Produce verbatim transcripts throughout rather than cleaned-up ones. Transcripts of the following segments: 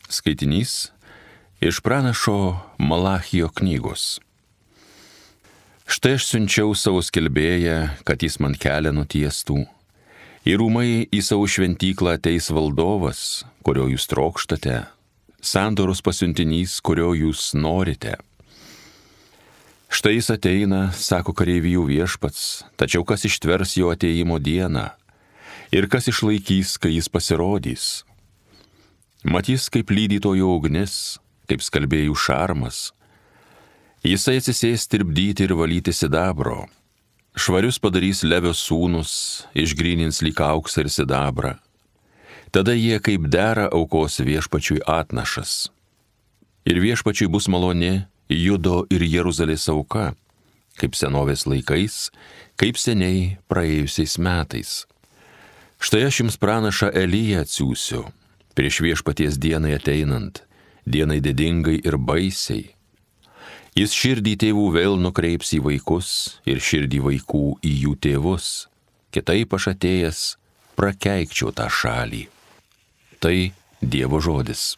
Skaitinys iš pranašo Malachijo knygos. Štai aš siunčiau savo skelbėją, kad jis man kelią nutiestų. Ir ūmai į savo šventyklą ateis valdovas, kurio jūs trokštate, sandoros pasiuntinys, kurio jūs norite. Štai jis ateina, sako kareivijų viešpats, tačiau kas ištvers jo ateimo dieną ir kas išlaikys, kai jis pasirodys. Matys, kaip lydytojo ugnis, kaip skalbėjų šarmas. Jisai atsisės tirpdyti ir valyti sidabro. Švarius padarys Levio sūnus, išgrynins lyg auksą ir sidabrą. Tada jie kaip dera aukos viešpačiui atnašas. Ir viešpačiui bus maloni Judo ir Jeruzalės auka, kaip senovės laikais, kaip seniai praėjusiais metais. Štai aš jums pranašą Eliją atsiųsiu, prieš viešpaties dienai ateinant, dienai didingai ir baisiai. Jis širdį tėvų vėl nukreips į vaikus ir širdį vaikų į jų tėvus. Kitaip aš atėjęs prakeikčiau tą šalį. Tai Dievo žodis.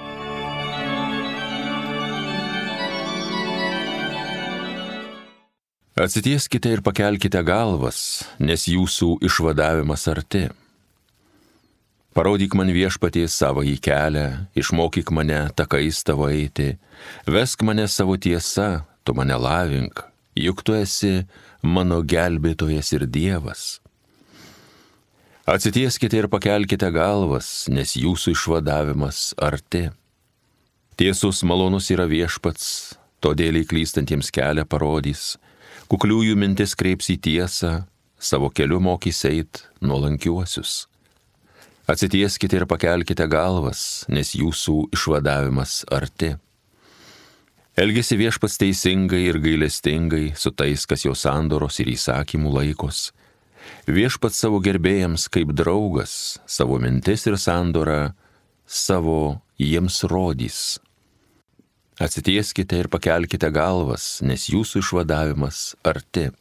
Atsitieskite ir pakelkite galvas, nes jūsų išvadavimas arti. Parodyk man viešpatie savąjį kelią, išmokyk mane takais tavo eiti, vesk mane savo tiesa, tu mane lavink, juk tu esi mano gelbėtojas ir Dievas. Atsitieskite ir pakelkite galvas, nes jūsų išvadavimas arti. Tiesus malonus yra viešpats, todėl įklystantiems kelią parodys, kukliųjų mintis kreips į tiesą, savo keliu mokys eit nuolankiuosius. Atsitieskite ir pakelkite galvas, nes jūsų išvadavimas arti. Elgiasi viešpats teisingai ir gailestingai su tais, kas jo sandoros ir įsakymų laikos. Viešpats savo gerbėjams kaip draugas, savo mintis ir sandorą savo jiems rodys. Atsitieskite ir pakelkite galvas, nes jūsų išvadavimas arti.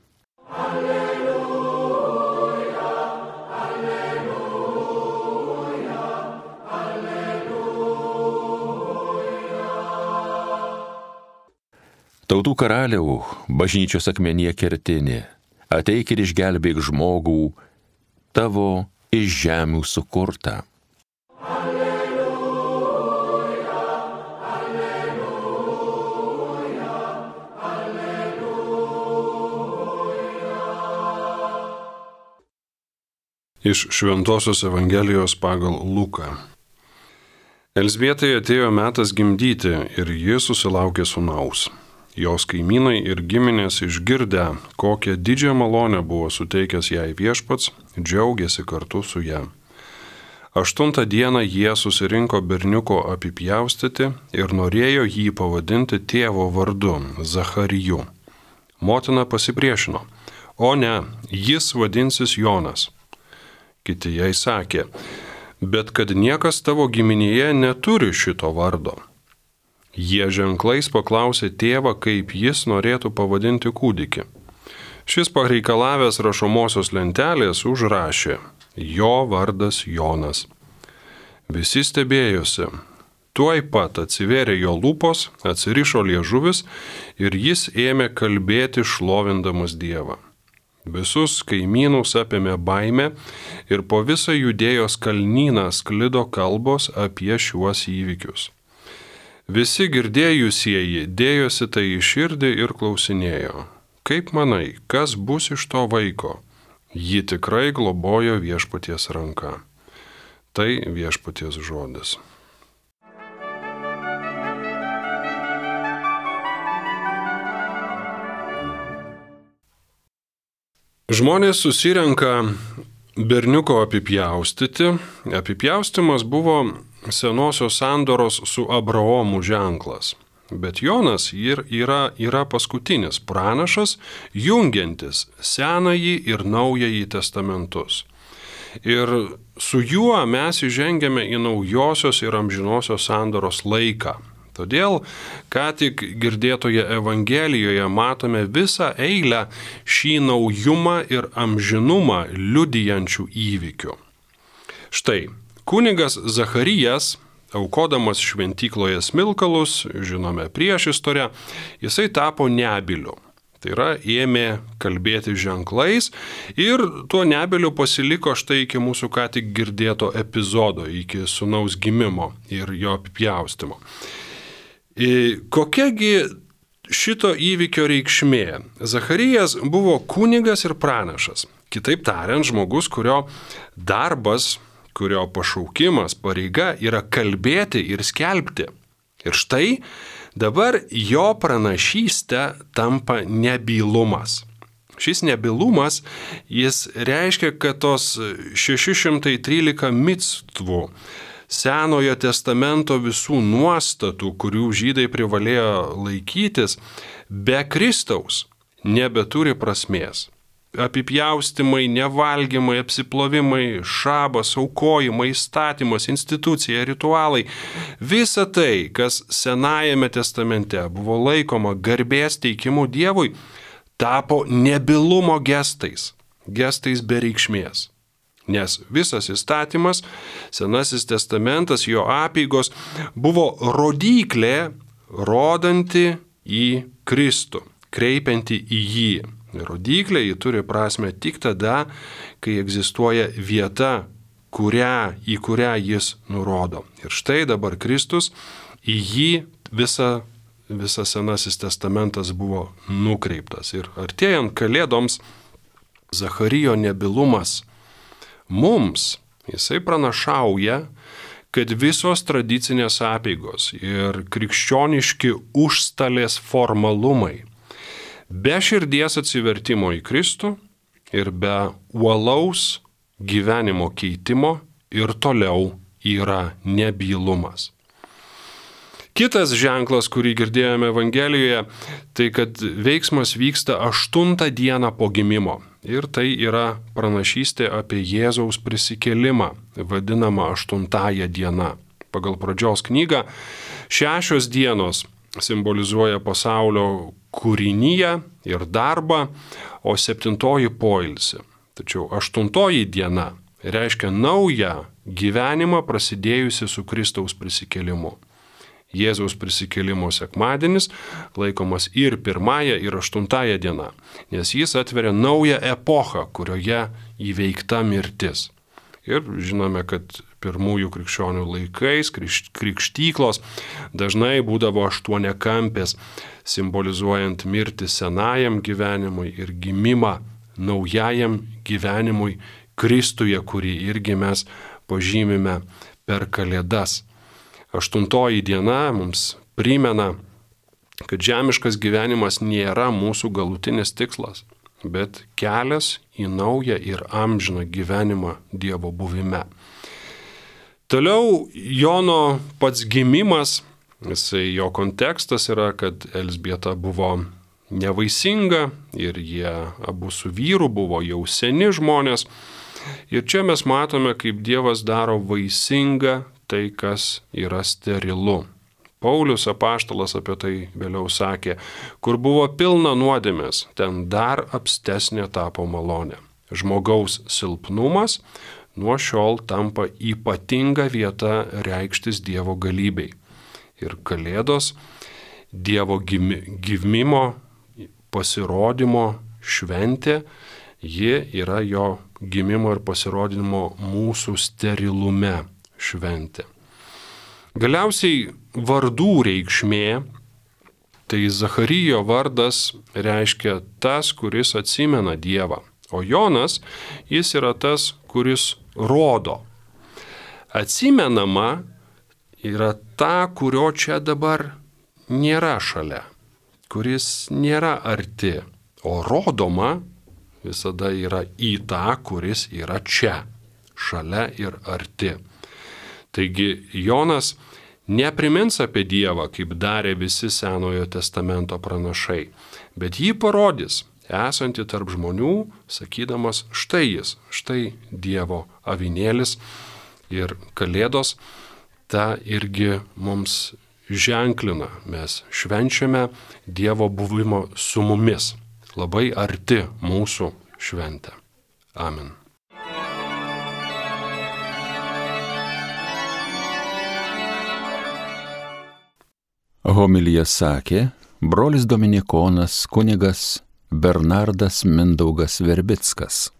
Tautų karaliau, bažnyčios akmenyje kertinė, ateik ir išgelbėk žmogų, tavo iš žemių sukurtą. Alleluja, alleluja, alleluja. Iš Šventosios Evangelijos pagal Luką. Elzbietai atėjo metas gimdyti ir ji susilaukė sūnaus. Jos kaimynai ir giminės išgirdę, kokią didžią malonę buvo suteikęs jai viešpats, džiaugėsi kartu su ja. Aštuntą dieną jie susirinko berniuko apipjaustyti ir norėjo jį pavadinti tėvo vardu, Zachariju. Motina pasipriešino, o ne, jis vadinsis Jonas. Kiti jai sakė, bet kad niekas tavo giminėje neturi šito vardo. Jie ženklais paklausė tėvą, kaip jis norėtų pavadinti kūdikį. Šis pareikalavęs rašomosios lentelės užrašė, jo vardas Jonas. Visi stebėjosi. Tuoj pat atsivėrė jo lūpos, atsirišo liežuvis ir jis ėmė kalbėti šlovindamas Dievą. Visus kaimynus apėmė baimė ir po visą Judėjos kalnyną sklido kalbos apie šiuos įvykius. Visi girdėjusieji dėjosi tai į širdį ir klausinėjo, kaip manai, kas bus iš to vaiko? Ji tikrai globojo viešpaties ranka. Tai viešpaties žodis. Žmonės susirenka berniuko apipjaustyti. Apipjaustimas buvo senosios sandoros su Abraomu ženklas. Bet Jonas yra, yra paskutinis pranašas, jungiantis Senąjį ir Naująjį testamentus. Ir su juo mes įžengiame į naujosios ir amžinosios sandoros laiką. Todėl, ką tik girdėtoje Evangelijoje matome visą eilę šį naujumą ir amžinumą liudijančių įvykių. Štai, kunigas Zacharijas aukodamas šventykloje smilkalus, žinome priešistorę, jisai tapo nebyliu. Tai yra, ėmė kalbėti ženklais ir tuo nebyliu pasiliko štai iki mūsų ką tik girdėto epizodo, iki sūnaus gimimo ir jo apipjaustimo. Kokiagi šito įvykio reikšmė? Zacharijas buvo kunigas ir pranašas. Kitaip tariant, žmogus, kurio darbas, kurio pašaukimas, pareiga yra kalbėti ir skelbti. Ir štai dabar jo pranašystė tampa nebylumas. Šis nebylumas, jis reiškia, kad tos šeši šimtai trylika micvų, Senojo testamento visų nuostatų, kurių žydai privalėjo laikytis, be Kristaus nebeturi prasmės. Apipjaustimai, nevalgymai, apsiplovimai, šabas, aukojimai, įstatymas, institucija, ritualai. Visa tai, kas Senajame testamente buvo laikoma garbės teikimu Dievui, tapo nebylumo gestais, gestais be reikšmės. Nes visas įstatymas, Senasis testamentas, jo apeigos buvo rodyklė, rodanti į Kristų, kreipianti į jį. Rodyklė jį turi prasme tik tada, kai egzistuoja vieta, kurią, į kurią jis nurodo. Ir štai dabar Kristus, į jį visa, visas Senasis testamentas buvo nukreiptas. Ir artėjant Kalėdoms, Zacharijo nebylumas mums, jisai pranašauja, kad visos tradicinės apeigos ir krikščioniški užstalės formalumai be širdies atsivertimo į Kristų ir be uolaus gyvenimo keitimo ir toliau yra nebylumas. Kitas ženklas, kurį girdėjome Evangelijoje, tai kad veiksmas vyksta aštuntą dieną po gimimo. Ir tai yra pranašystė apie Jėzaus prisikėlimą, vadinama aštuntąją dieną. Pagal Pradžios knygą šešios dienos simbolizuoja pasaulio kūrinyje ir darbą, o septintoji poilsį. Tačiau aštuntoji diena reiškia naują gyvenimą prasidėjusi su Kristaus prisikėlimu. Jėzaus prisikėlimo sekmadienis laikomas ir pirmąją, ir aštuntąją dieną, nes jis atveria naują epochą, kurioje įveikta mirtis. Ir žinome, kad pirmųjų krikščionių laikais krikštyklos dažnai būdavo aštuoniakampės, simbolizuojant mirtį senajam gyvenimui ir gimimą naujajam gyvenimui Kristuje, kurį irgi mes pažymime per Kalėdas. Aštuntoji diena mums primena, kad žemiškas gyvenimas nėra mūsų galutinis tikslas, bet kelias į naują ir amžiną gyvenimą Dievo buvime. Toliau Jono pats gimimas, jisai, jo kontekstas yra, kad Elzbieta buvo nevaisinga ir jie abu su vyru buvo jau seni žmonės. Ir čia mes matome, kaip Dievas daro vaisingą tai, kas yra sterilu. Paulius apaštalas apie tai vėliau sakė, kur buvo pilna nuodėmės, ten dar apstesnė tapo malonė. Žmogaus silpnumas nuo šiol tampa ypatinga vieta reikštis Dievo galybei. Ir Kalėdos Dievo gimimo, pasirodymo šventė, ji yra jo gimimo ir pasirodymo mūsų sterilume šventė. Galiausiai vardų reikšmė, tai Zacharijo vardas reiškia tas, kuris atsimena Dievą, o Jonas jis yra tas, kuris rodo. Atsimenama yra ta, kurio čia dabar nėra šalia, kuris nėra arti, o rodoma visada yra į tą, kuris yra čia, šalia ir arti. Taigi Jonas neprimins apie Dievą, kaip darė visi Senojo testamento pranašai, bet jį parodys, esantį tarp žmonių, sakydamas, štai jis, štai Dievo avinėlis. Ir Kalėdos tą irgi mums ženklina. Mes švenčiame Dievo buvimo su mumis, labai arti mūsų šventę. Amen. Homiliją sakė brolis dominikonas kunigas Bernardas Mindaugas Verbickas.